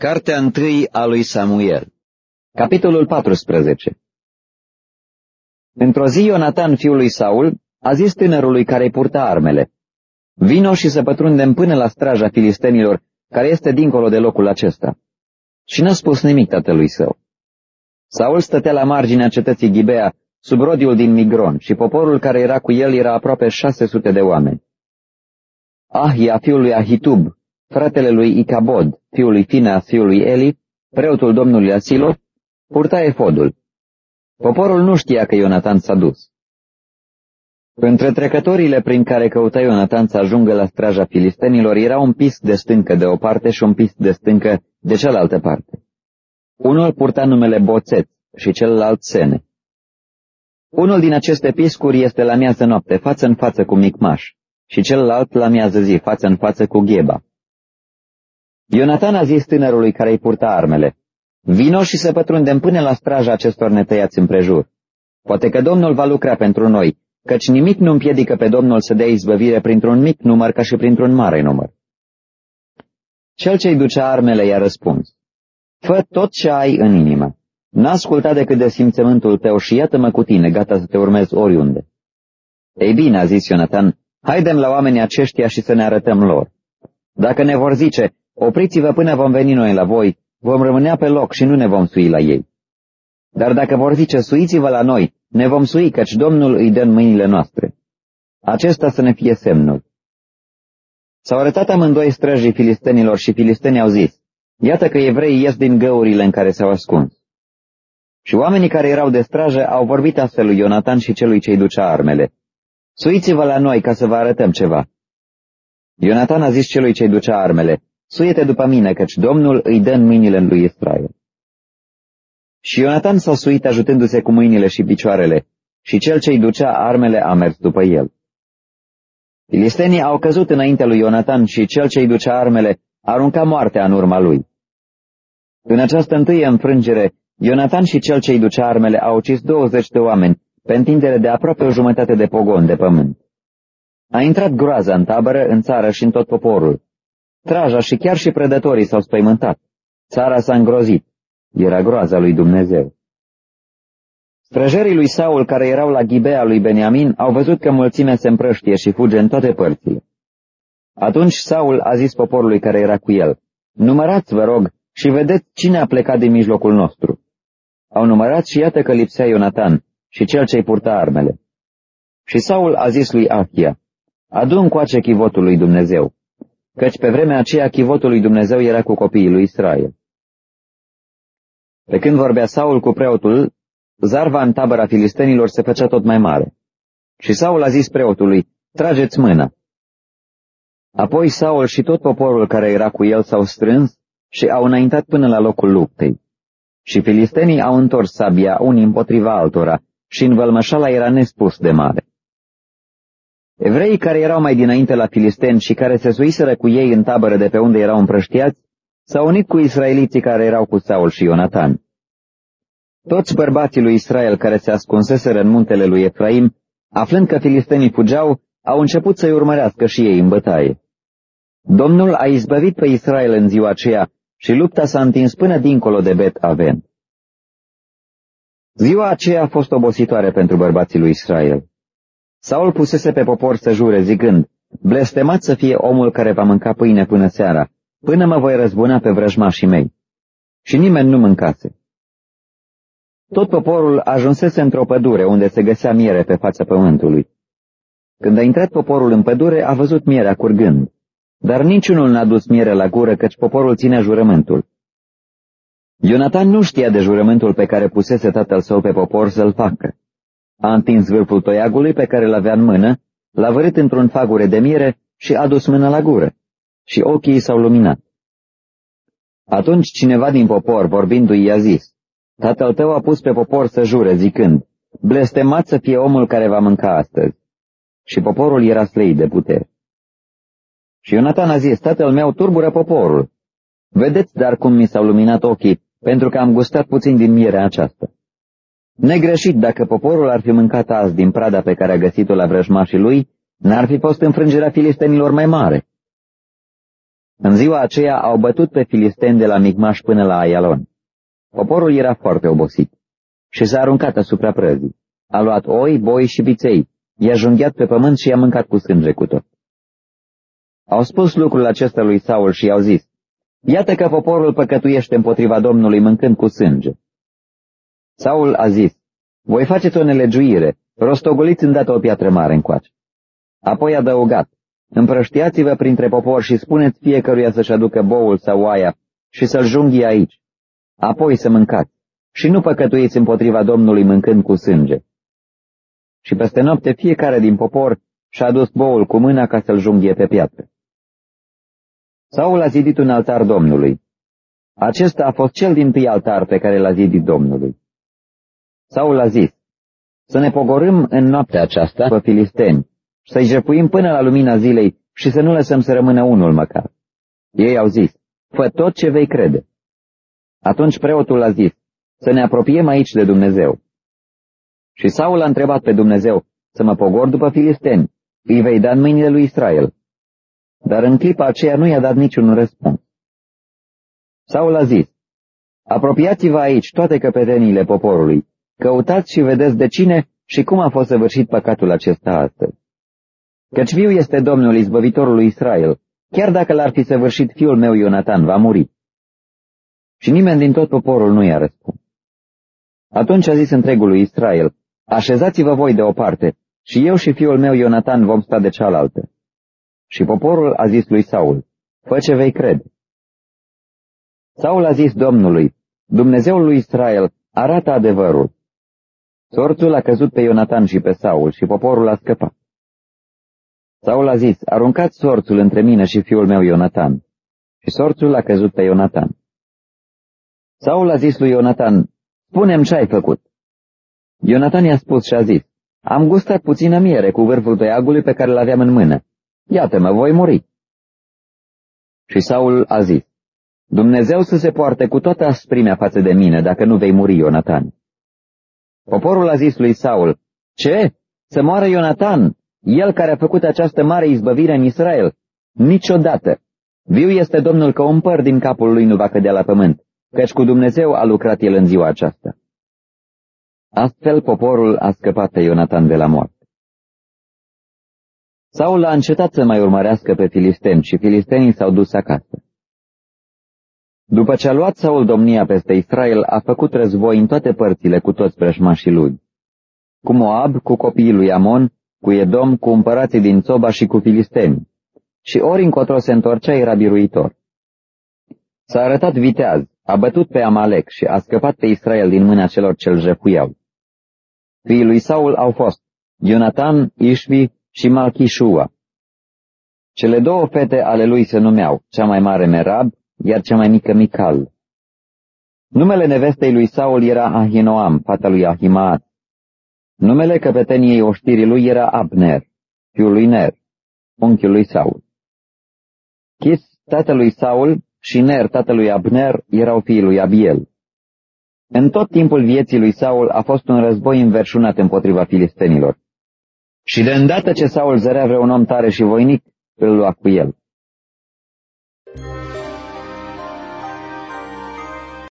Cartea 1 a lui Samuel. Capitolul 14. Într-o zi Ionatan, fiul lui Saul, a zis tânărului care-i purta armele: „Vino și să pătrundem până la straja filistenilor, care este dincolo de locul acesta.” Și n-a spus nimic tatălui său. Saul stătea la marginea cetății Gibea, sub rodiul din Migron, și poporul care era cu el era aproape 600 de oameni. Ahia, fiul lui Ahitub, fratele lui Icabod, fiul lui Fineas, fiul lui Eli, preotul domnului Asilo, purta efodul. Poporul nu știa că Ionatan s-a dus. Între trecătorile prin care căuta Ionatan să ajungă la straja filistenilor era un pisc de stâncă de o parte și un pisc de stâncă de cealaltă parte. Unul purta numele Boțet și celălalt Sene. Unul din aceste piscuri este la miază noapte, față în față cu Micmaș, și celălalt la miază zi, față în față cu Gheba. Ionatan a zis tânărului care îi purta armele: „Vino și să pătrundem până la straja acestor netăiați împrejur. Poate că Domnul va lucra pentru noi, căci nimic nu împiedică pe Domnul să dea izbăvire printr-un mic număr ca și printr-un mare număr.” Cel ce-i ducea armele i-a răspuns: „Fă tot ce ai în inimă. N-a ascultat decât de simțământul tău și iată-mă cu tine, gata să te urmez oriunde.” „Ei bine,” a zis Ionatan, „haidem la oamenii aceștia și să ne arătăm lor. Dacă ne vor zice: opriți-vă până vom veni noi la voi, vom rămâne pe loc și nu ne vom sui la ei. Dar dacă vor zice: suiți-vă la noi, ne vom sui, căci Domnul îi dă în mâinile noastre. Acesta să ne fie semnul.” S-au arătat amândoi străjii filistenilor și filistenii au zis: „Iată că evreii ies din găurile în care s-au ascuns.” Și oamenii care erau de strajă au vorbit astfel lui Ionatan și celui ce-i ducea armele: „Suiți-vă la noi ca să vă arătăm ceva.” Ionatan a zis celui ce-i ducea armele: „Suie-te după mine, căci Domnul îi dă în mâinile lui Israel.” Și Ionatan s-a suit ajutându-se cu mâinile și picioarele, și cel ce-i ducea armele a mers după el. Filistenii au căzut înaintea lui Ionatan și cel ce-i ducea armele arunca moartea în urma lui. În această întâie înfrângere, Ionatan și cel ce-i ducea armele au ucis 20 de oameni, pe întindere de aproape o jumătate de pogon de pământ. A intrat groaza în tabără, în țară și în tot poporul. Straja și chiar și prădătorii s-au spăimântat. Țara s-a îngrozit. Era groaza lui Dumnezeu. Străjerii lui Saul, care erau la Ghibea lui Beniamin, au văzut că mulțimea se împrăștie și fuge în toate părțile. Atunci Saul a zis poporului care era cu el: „Numărați, vă rog, și vedeți cine a plecat din mijlocul nostru.” Au numărat și iată că lipsea Ionatan și cel ce-i purta armele. Și Saul a zis lui Ahia: „Adu încoace chivotul lui Dumnezeu,” căci pe vremea aceea chivotul lui Dumnezeu era cu copiii lui Israel. Pe când vorbea Saul cu preotul, zarva în tabăra filistenilor se făcea tot mai mare. Și Saul a zis preotului: „Trageți mâna.” Apoi Saul și tot poporul care era cu el s-au strâns și au înaintat până la locul luptei. Și filistenii au întors sabia unii împotriva altora și învălmășala era nespus de mare. Evreii care erau mai dinainte la filisteni și care se suiseră cu ei în tabără de pe unde erau împrăștiați, s-au unit cu israeliții care erau cu Saul și Ionatan. Toți bărbații lui Israel care se ascunseseră în muntele lui Efraim, aflând că filistenii fugeau, au început să-i urmărească și ei în bătaie. Domnul a izbăvit pe Israel în ziua aceea și lupta s-a întins până dincolo de Bet-Aven. Ziua aceea a fost obositoare pentru bărbații lui Israel. Saul pusese pe popor să jure, zicând: „Blestemat să fie omul care va mânca pâine până seara, până mă voi răzbuna pe vrăjmașii mei.” Și nimeni nu mâncase. Tot poporul ajunsese într-o pădure unde se găsea miere pe fața pământului. Când a intrat poporul în pădure, a văzut mierea curgând, dar niciunul n-a dus miere la gură, căci poporul ținea jurământul. Ionatan nu știa de jurământul pe care pusese tatăl său pe popor să-l facă. A întins vârful toiagului pe care l-avea în mână, l-a vărât într-un fagure de miere și a dus mâna la gură, și ochii s-au luminat. Atunci cineva din popor, vorbindu-i, i-a zis: „Tatăl tău a pus pe popor să jure, zicând: Blestemat să fie omul care va mânca astăzi.” Și poporul era slăit de putere. Și Ionatan a zis: „Tatăl meu turbură poporul. Vedeți dar cum mi s-au luminat ochii, pentru că am gustat puțin din mierea aceasta. Negreșit, dacă poporul ar fi mâncat azi din prada pe care a găsit-o la vrăjmașii lui, n-ar fi fost înfrângerea filistenilor mai mare.” În ziua aceea au bătut pe filisteni de la Micmaș până la Aialon. Poporul era foarte obosit și s-a aruncat asupra prăzii. A luat oi, boi și viței, i-a junghiat pe pământ și i-a mâncat cu sânge cu tot. Au spus lucrul acesta lui Saul și i-au zis: iată că poporul păcătuiește împotriva Domnului mâncând cu sânge. Saul a zis: voi faceți o nelegiuire, rostogoliți îndată o piatră mare încoace. Apoi a adăugat: împrăștiați-vă printre popor și spuneți fiecăruia să-și aducă boul sau oaia și să-l junghie aici. Apoi să mâncați și nu păcătuiți împotriva Domnului mâncând cu sânge. Și peste noapte fiecare din popor și-a adus boul cu mâna ca să-l junghie pe piatră. Saul a zidit un altar Domnului. Acesta a fost cel dintâi altar pe care l-a zidit Domnului. Saul a zis: să ne pogorâm în noaptea aceasta pe filisteni, să-i jefuim până la lumina zilei și să nu lăsăm să rămână unul măcar. Ei au zis: fă tot ce vei crede. Atunci preotul a zis: să ne apropiem aici de Dumnezeu. Și Saul a întrebat pe Dumnezeu: să mă pogor după filisteni, îi vei da în mâinile lui Israel. Dar în clipa aceea nu i-a dat niciun răspuns. Saul a zis: apropiați-vă aici toate căpeteniile poporului, căutați și vedeți de cine și cum a fost săvârșit păcatul acesta astăzi. Căci viu este Domnul izbăvitorul lui Israel, chiar dacă l-ar fi săvârșit fiul meu Ionatan, va muri. Și nimeni din tot poporul nu i-a răspuns. Atunci a zis întregului Israel: așezați-vă voi deoparte, și eu și fiul meu Ionatan vom sta de cealaltă. Și poporul a zis lui Saul: fă ce vei crede. Saul a zis Domnului: Dumnezeul lui Israel arată adevărul. Sorțul a căzut pe Ionatan și pe Saul și poporul a scăpat. Saul a zis: aruncați sorțul între mine și fiul meu Ionatan. Și sorțul a căzut pe Ionatan. Saul a zis lui Ionatan: spune-mi ce ai făcut. Ionatan i-a spus și a zis: am gustat puțină miere cu vârful toiagului pe care l-aveam în mână. Iată-mă, voi muri. Și Saul a zis: Dumnezeu să se poarte cu toată asprimea față de mine, dacă nu vei muri, Ionatan. Poporul a zis lui Saul: ce? Să moară Ionatan, el care a făcut această mare izbăvire în Israel? Niciodată! Viu este Domnul că un păr din capul lui nu va cădea la pământ, căci cu Dumnezeu a lucrat el în ziua aceasta. Astfel poporul a scăpat pe Ionatan de la moarte. Saul a încetat să mai urmărească pe filisteni și filistenii s-au dus acasă. După ce a luat Saul domnia peste Israel, a făcut război în toate părțile cu toți vrăjmașii lui. Cu Moab, cu copiii lui Amon, cu Edom, cu împărații din Țoba și cu filisteni. Și ori încotro se întorcea era biruitor. S-a arătat viteaz, a bătut pe Amalek și a scăpat pe Israel din mâna celor ce-l jefuiau. Fiii lui Saul au fost Ionatan, Ișvi și Malchișua. Cele două fete ale lui se numeau, cea mai mare Merab, iar cea mai mică Mical. Numele nevestei lui Saul era Ahinoam, fata lui Ahimaat. Numele căpeteniei oștirii lui era Abner, fiul lui Ner, unchiul lui Saul. Chis, tatălui Saul, și Ner, tatălui Abner, erau fiii lui Abiel. În tot timpul vieții lui Saul a fost un război înverșunat împotriva filistenilor. Și de îndată ce Saul zărea vreun om tare și voinic, îl lua cu el.